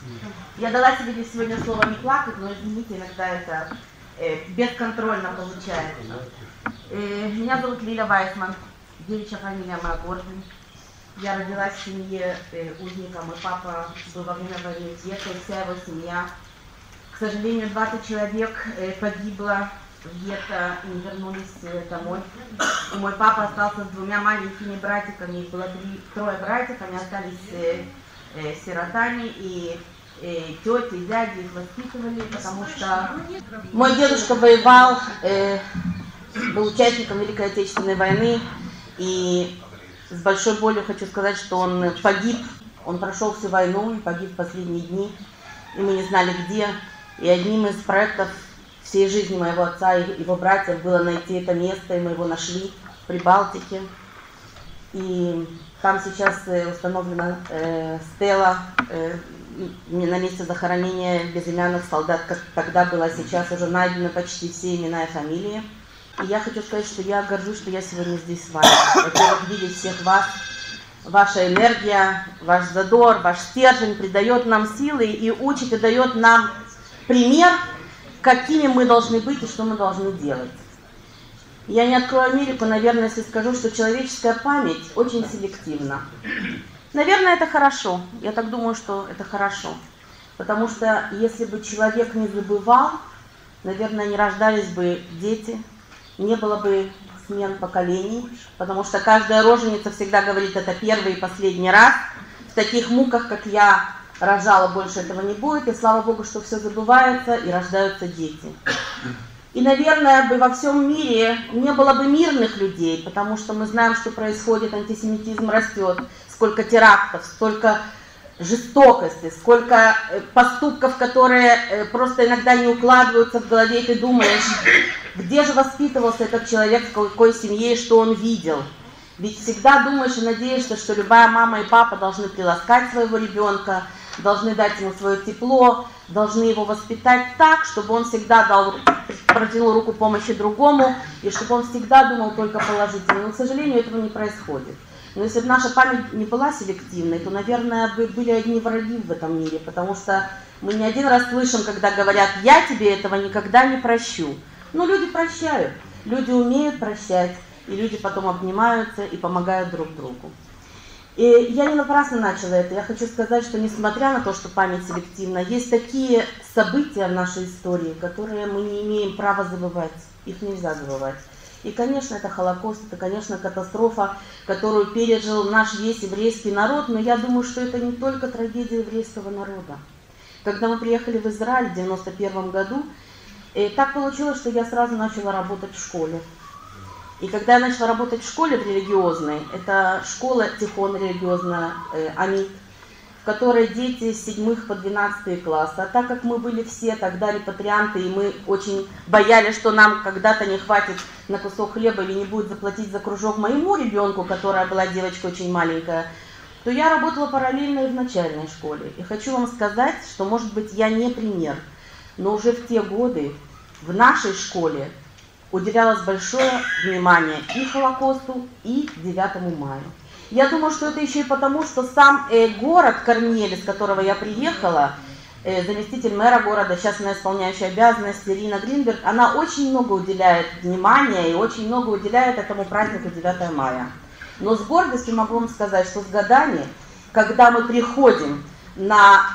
Я дала себе для сегодня слово не плакать, но извините, иногда это бесконтрольно получается. Меня зовут Лиля Вайсман, девичья фамилия моя Гордон. Я родилась в семье узника, мой папа был во время войны в гетто, и вся его семья. К сожалению, 20 человек погибло в гетто и не вернулись домой. И мой папа остался с двумя маленькими братиками, их было трое братьев, они остались сиротами, и тети, и дяди их воспитывали, потому что мой дедушка воевал, был участником Великой Отечественной войны, и с большой болью хочу сказать, что он погиб, он прошел всю войну и погиб в последние дни, и мы не знали где. И одним из проектов всей жизни моего отца и его братьев было найти это место, и мы его нашли в Прибалтике. И там сейчас установлена стела на месте захоронения безымянных солдат, как тогда было, сейчас уже найдены почти все имена и фамилии. И я хочу сказать, что я горжусь, что я сегодня здесь с вами. Во-первых, видеть всех вас, ваша энергия, ваш задор, ваш стержень придает нам силы и учит, и дает нам пример, какими мы должны быть и что мы должны делать. Я не открою Америку, наверное, если скажу, что человеческая память очень селективна. Наверное, это хорошо. Я так думаю, что это хорошо. Потому что если бы человек не забывал, наверное, не рождались бы дети, не было бы смен поколений, потому что каждая роженица всегда говорит, это первый и последний раз. В таких муках, как я рожала, больше этого не будет, и слава Богу, что все забывается, и рождаются дети. И, наверное, бы во всем мире не было бы мирных людей, потому что мы знаем, что происходит, антисемитизм растет, сколько терактов, столько жестокости, сколько поступков, которые просто иногда не укладываются в голове, и ты думаешь, где же воспитывался этот человек, в какой семье, и что он видел. Ведь всегда думаешь и надеешься, что любая мама и папа должны приласкать своего ребенка, должны дать ему свое тепло, должны его воспитать так, чтобы он всегда протянул руку помощи другому, и чтобы он всегда думал только положительно. Но, к сожалению, этого не происходит. Но если бы наша память не была селективной, то, наверное, были одни враги в этом мире, потому что мы не один раз слышим, когда говорят, я тебе этого никогда не прощу. Но люди прощают, люди умеют прощать, и люди потом обнимаются и помогают друг другу. И я не напрасно начала это. Я хочу сказать, что несмотря на то, что память селективна, есть такие события в нашей истории, которые мы не имеем права забывать. Их нельзя забывать. И, конечно, это Холокост, это, конечно, катастрофа, которую пережил наш весь еврейский народ, но я думаю, что это не только трагедия еврейского народа. Когда мы приехали в Израиль в 1991 году, так получилось, что я сразу начала работать в школе. И когда я начала работать в школе религиозной, это школа тихон религиозная, Амит, в которой дети с 7 по 12 класс. А так как мы были все тогда репатрианты, и мы очень боялись, что нам когда-то не хватит на кусок хлеба или не будет заплатить за кружок моему ребенку, которая была девочка очень маленькая, то я работала параллельно и в начальной школе. И хочу вам сказать, что, может быть, я не пример, но уже в те годы в нашей школе уделялось большое внимание и Холокосту, и 9 мая. Я думаю, что это еще и потому, что сам город Корнель, из которого я приехала, заместитель мэра города, сейчас она исполняющая обязанности, Ирина Гринберг, она очень много уделяет внимания и очень много уделяет этому празднику 9 мая. Но с гордостью могу вам сказать, что с годами, когда мы приходим на,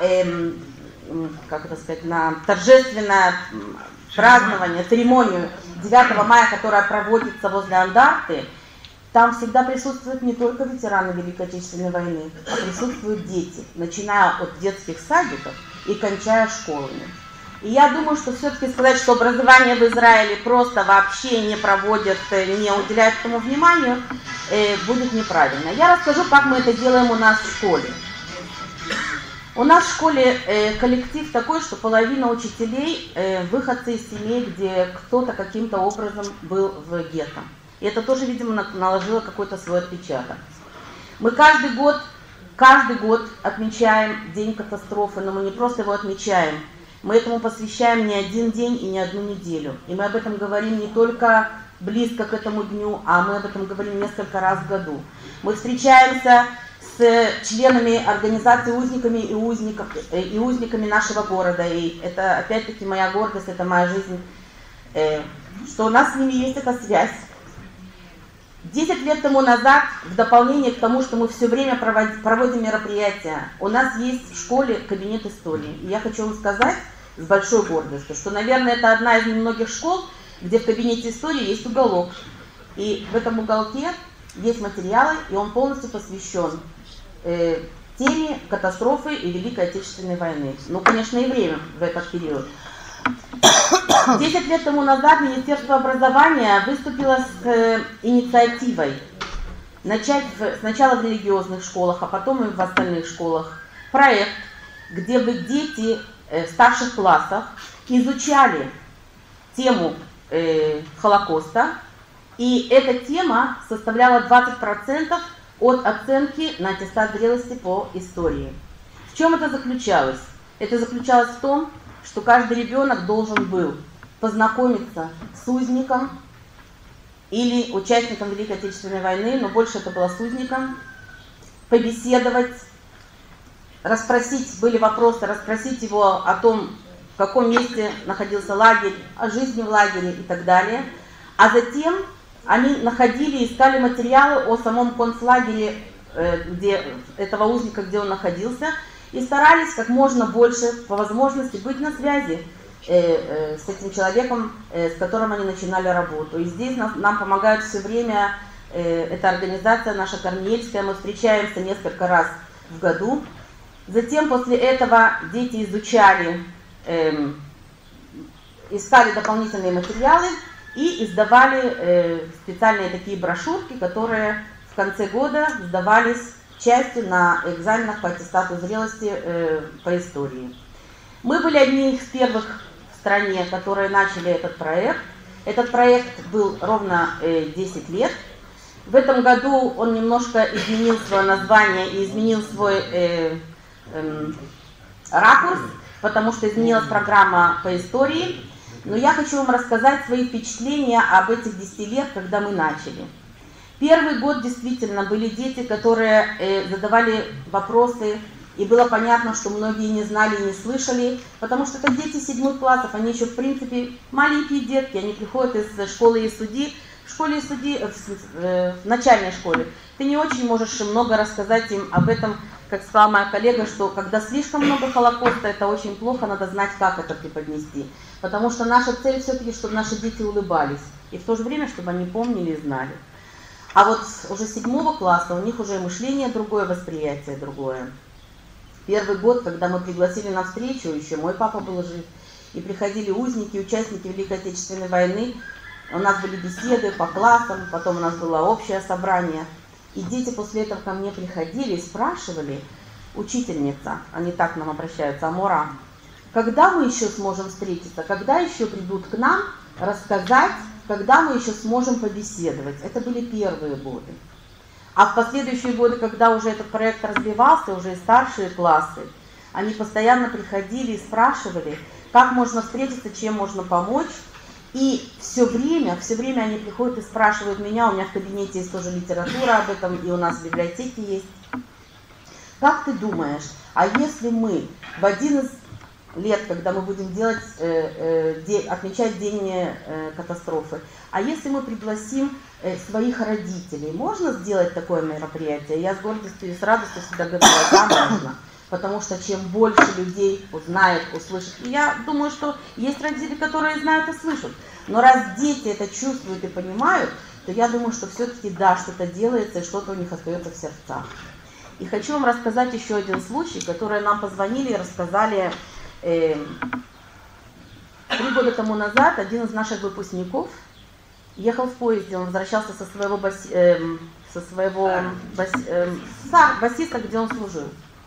на торжественное празднование, церемонию 9 мая, которая проводится возле Андарты, там всегда присутствуют не только ветераны Великой Отечественной войны, а присутствуют дети, начиная от детских садиков и кончая школами. И я думаю, что все-таки сказать, что образование в Израиле просто вообще не проводят, не уделяют этому вниманию, будет неправильно. Я расскажу, как мы это делаем у нас в школе. У нас в школе коллектив такой, что половина учителей выходцы из семей, где кто-то каким-то образом был в гетто. И это тоже, видимо, наложило какой-то свой отпечаток. Мы каждый год отмечаем День катастрофы, но мы не просто его отмечаем. Мы этому посвящаем не один день и не одну неделю. И мы об этом говорим не только близко к этому дню, а мы об этом говорим несколько раз в году. Мы встречаемся с членами организации узниками и узниками нашего города. И это опять-таки моя гордость, это моя жизнь, что у нас с ними есть эта связь. 10 лет тому назад, в дополнение к тому, что мы все время проводим мероприятия, у нас есть в школе кабинет истории. И я хочу вам сказать с большой гордостью, что, наверное, это одна из немногих школ, где в кабинете истории есть уголок. И в этом уголке есть материалы, и он полностью посвящен теме катастрофы и Великой Отечественной войны. Ну, конечно, и время в этот период. 10 лет тому назад Министерство образования выступило с инициативой начать сначала в религиозных школах, а потом и в остальных школах проект, где бы дети в старших классах изучали тему Холокоста, и эта тема составляла 20% от оценки на аттестат зрелости по истории. В чем это заключалось? Это заключалось в том, что каждый ребенок должен был познакомиться с узником или участником Великой Отечественной войны, но больше это было с узником, побеседовать, расспросить, были вопросы, расспросить его о том, в каком месте находился лагерь, о жизни в лагере и так далее. А затем они находили, искали материалы о самом концлагере, где, этого узника, где он находился, и старались как можно больше, по возможности, быть на связи с этим человеком, с которым они начинали работу. И здесь нам помогают все время, эта организация наша Корнеельская, мы встречаемся несколько раз в году. Затем после этого дети изучали, искали дополнительные материалы и издавали специальные такие брошюрки, которые в конце года сдавались частью на экзаменах по аттестату зрелости по истории. Мы были одни из первых в стране, которые начали этот проект. Этот проект был ровно 10 лет. В этом году он немножко изменил свое название и изменил свой ракурс, потому что изменилась программа по истории. Но я хочу вам рассказать свои впечатления об этих 10 лет, когда мы начали. Первый год действительно были дети, которые задавали вопросы, и было понятно, что многие не знали и не слышали, потому что это дети 7 классов, они еще в принципе маленькие детки, они приходят из школы Иесуди. В школе Иесуди, в начальной школе, ты не очень можешь много рассказать им об этом, как сказала моя коллега, что когда слишком много Холокоста, это очень плохо, надо знать, как это преподнести. Потому что наша цель все-таки, чтобы наши дети улыбались, и в то же время, чтобы они помнили и знали. А вот уже 7 класса у них уже мышление другое, восприятие другое. Первый год, когда мы пригласили на встречу, еще мой папа был жив, и приходили узники, участники Великой Отечественной войны, у нас были беседы по классам, потом у нас было общее собрание. И дети после этого ко мне приходили и спрашивали: учительница, они так к нам обращаются, Амора, когда мы еще сможем встретиться, когда еще придут к нам рассказать, когда мы еще сможем побеседовать. Это были первые годы. А в последующие годы, когда уже этот проект развивался, уже и старшие классы, они постоянно приходили и спрашивали, как можно встретиться, чем можно помочь. И все время они приходят и спрашивают меня, у меня в кабинете есть тоже литература об этом, и у нас в библиотеке есть. Как ты думаешь, а если мы в один из лет, когда мы будем делать, отмечать день катастрофы, а если мы пригласим своих родителей, можно сделать такое мероприятие? Я с гордостью и с радостью всегда говорила, да, можно. Потому что чем больше людей узнает, услышит. И я думаю, что есть родители, которые знают и слышат. Но раз дети это чувствуют и понимают, то я думаю, что все-таки да, что-то делается, и что-то у них остается в сердцах. И хочу вам рассказать еще один случай, который нам позвонили и рассказали 3 года тому назад. Один из наших выпускников ехал в поезде, он возвращался со своего басиста, где он служил.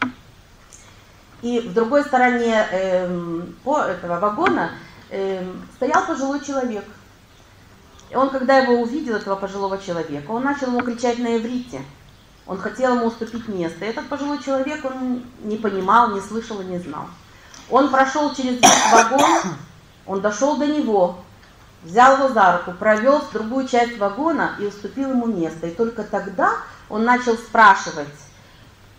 И в другой стороне этого вагона стоял пожилой человек. И он, когда его увидел, этого пожилого человека, он начал ему кричать на иврите. Он хотел ему уступить место. И этот пожилой человек, он не понимал, не слышал и не знал. Он прошел через весь вагон, он дошел до него, взял его за руку, провел в другую часть вагона и уступил ему место. И только тогда он начал спрашивать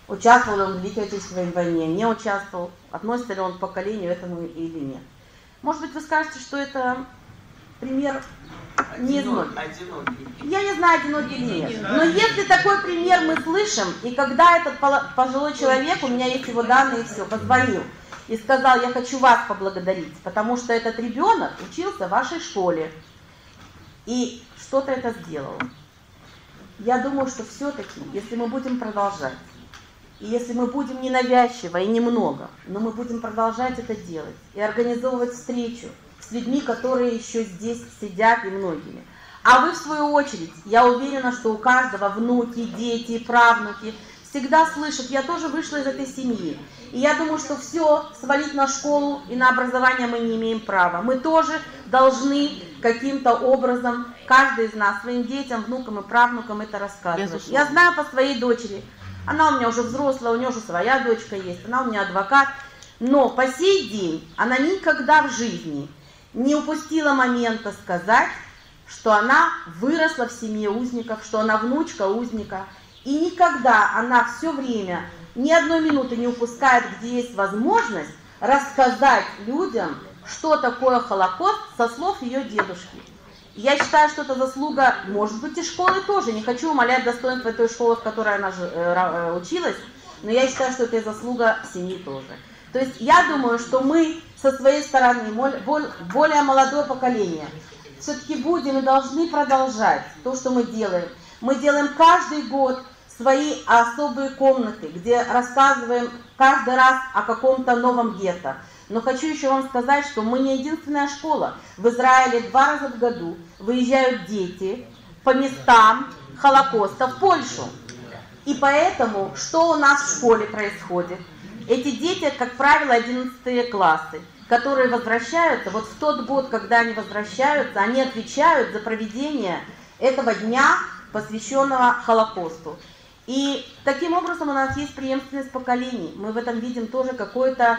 участвовал ли он в Великой Отечественной войне, не участвовал, относится ли он к поколению этому или нет. Может быть, вы скажете, что это пример не из многих. Я не знаю, одинокий или нет. Но если такой пример мы слышим, и когда этот пожилой человек, у меня есть его данные, все, позвонил и сказал: я хочу вас поблагодарить, потому что этот ребенок учился в вашей школе и что-то это сделал. Я думаю, что все-таки, если мы будем продолжать, и если мы будем ненавязчиво и немного, но мы будем продолжать это делать и организовывать встречу с людьми, которые еще здесь сидят, и многими. А вы, в свою очередь, я уверена, что у каждого внуки, дети, правнуки всегда слышат: я тоже вышла из этой семьи. И я думаю, что все свалить на школу и на образование мы не имеем права. Мы тоже должны каким-то образом, каждый из нас, своим детям, внукам и правнукам это рассказывать. Я знаю по своей дочери, она у меня уже взрослая, у нее уже своя дочка есть, она у меня адвокат, но по сей день она никогда в жизни не упустила момента сказать, что она выросла в семье узников, что она внучка узника. И никогда она все время, ни одной минуты не упускает, где есть возможность рассказать людям, что такое Холокост, со слов ее дедушки. Я считаю, что это заслуга, может быть, и школы тоже. Не хочу умалять достоинство той школы, в которой она училась, но я считаю, что это и заслуга семьи тоже. То есть я думаю, что мы со своей стороны, более молодое поколение, все-таки будем и должны продолжать то, что мы делаем. Мы делаем каждый год свои особые комнаты, где рассказываем каждый раз о каком-то новом гетто. Но хочу еще вам сказать, что мы не единственная школа. В Израиле 2 раза в году выезжают дети по местам Холокоста в Польшу. И поэтому, что у нас в школе происходит? Эти дети, как правило, 11 классы, которые возвращаются, вот в тот год, когда они возвращаются, они отвечают за проведение этого дня, посвященного Холокосту. И таким образом у нас есть преемственность поколений. Мы в этом видим тоже какой-то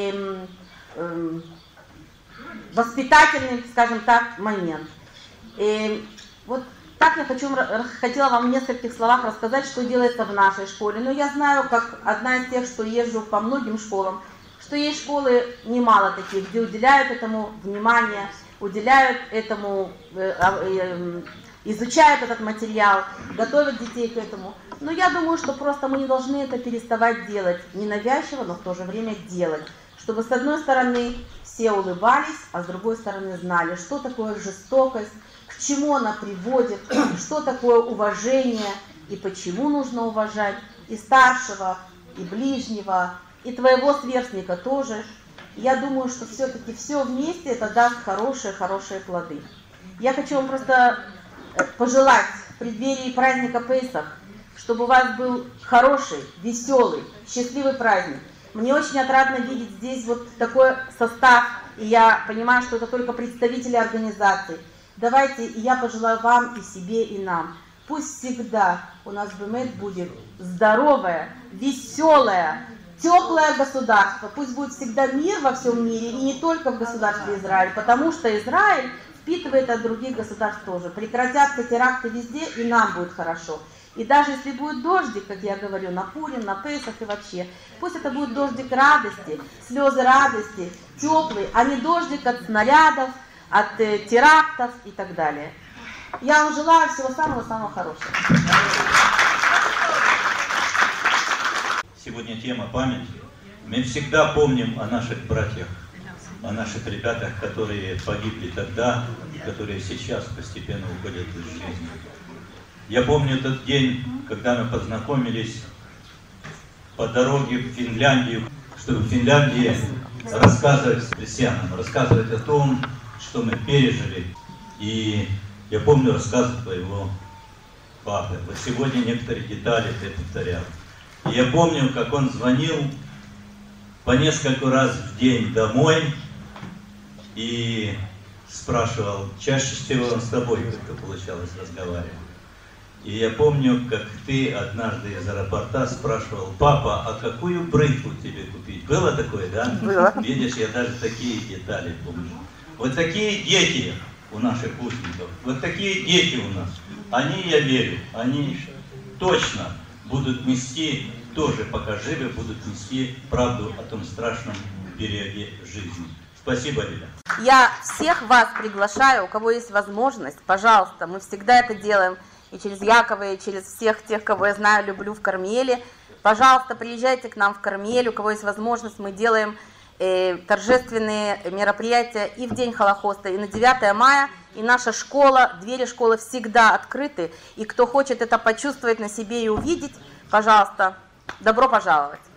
воспитательный, скажем так, момент. Вот так я хотела вам в нескольких словах рассказать, что делается в нашей школе. Но я знаю, как одна из тех, что езжу по многим школам, что есть школы немало таких, где уделяют этому внимание, уделяют этому, изучают этот материал, готовят детей к этому. Но я думаю, что просто мы не должны это переставать делать, ненавязчиво, но в то же время делать, чтобы с одной стороны все улыбались, а с другой стороны знали, что такое жестокость, к чему она приводит, что такое уважение и почему нужно уважать и старшего, и ближнего, и твоего сверстника тоже. Я думаю, что все-таки все вместе это даст хорошие плоды. Я хочу вам просто пожелать в преддверии праздника Песах, чтобы у вас был хороший, веселый, счастливый праздник. Мне очень отрадно видеть здесь вот такой состав, и я понимаю, что это только представители организаций. Давайте, и я пожелаю вам, и себе, и нам. Пусть всегда у нас бемет будет здоровое, веселое, теплое государство. Пусть будет всегда мир во всем мире, и не только в государстве Израиль, потому что Израиль впитывает от других государств тоже. Прекратятся теракты везде, и нам будет хорошо. И даже если будет дождик, как я говорю, на Пурим, на Песах и вообще, пусть это будет дождик радости, слезы радости, теплый, а не дождик от снарядов, от терактов и так далее. Я вам желаю всего самого-самого хорошего. Сегодня тема памяти. Мы всегда помним о наших братьях, о наших ребятах, которые погибли тогда, которые сейчас постепенно уходят из жизни. Я помню тот день, когда мы познакомились по дороге в Финляндию, чтобы в Финляндии рассказывать христианам, рассказывать о том, что мы пережили. И я помню рассказ твоего папы. Вот сегодня некоторые детали ты повторял. И я помню, как он звонил по несколько раз в день домой и спрашивал, чаще всего он с тобой как-то получалось разговаривать. И я помню, как ты однажды из аэропорта спрашивал: папа, а какую бритву тебе купить? Было такое, да? Было. Видишь, я даже такие детали помню. Вот такие дети у наших узников, вот такие дети у нас. Они, я верю, они точно будут нести тоже, пока живы, будут нести правду о том страшном периоде жизни. Спасибо, Лиля. Я всех вас приглашаю, у кого есть возможность, пожалуйста, мы всегда это делаем, и через Якова, и через всех тех, кого я знаю, люблю в Кармеле. Пожалуйста, приезжайте к нам в Кармель, у кого есть возможность, мы делаем торжественные мероприятия и в день Холокоста, и на 9 мая, и наша школа, двери школы всегда открыты, и кто хочет это почувствовать на себе и увидеть, пожалуйста, добро пожаловать.